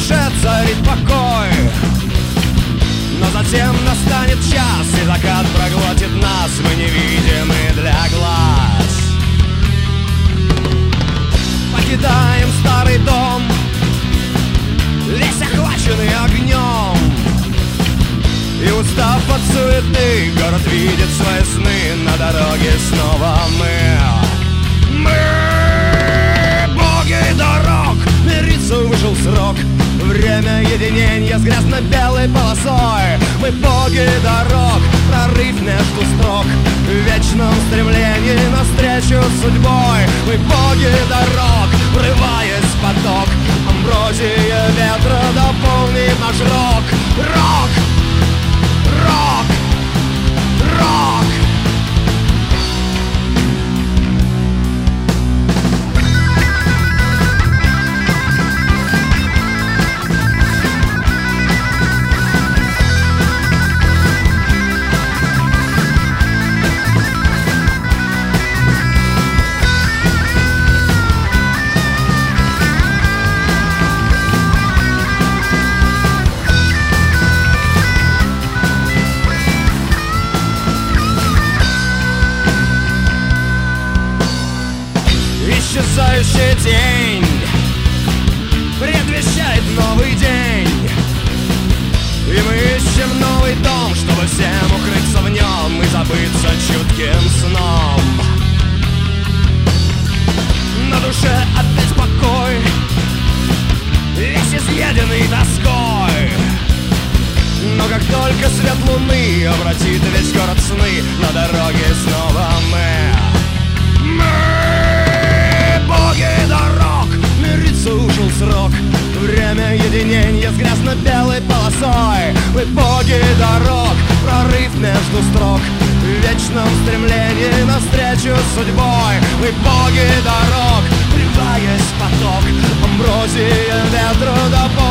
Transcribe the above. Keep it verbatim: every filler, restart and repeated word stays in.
душе царит покой. Но затем настанет час, и закат проглотит нас, мы невидимы для глаз. Покидаем старый дом, весь охваченный огнем, и устав от суеты, город видит свои сны. На дороге снова мы. Мы боги дорог, мириться вышел срок. Время единения с грязно-белой полосой. Мы боги дорог, прорыв между строк, в вечном стремлении навстречу с судьбой. Мы боги дорог, врываясь в поток, амброзия ветра дополнит наш рок. Рок! Рок! Рок! Исчезающий день предвещает новый день, и мы ищем новый дом, чтобы всем укрыться в нем и забыться чутким сном. На душе опять покой, весь изъеденный тоской. Но как только свет луны обратит весь город в сны, на дороге снова мы. Мы боги дорог, мириться ушел срок, время единения с грязно-белой полосой. Мы боги дорог, прорыв между строк, в вечном стремлении навстречу с судьбой. Мы боги дорог, врываясь в поток, амброзия ветра до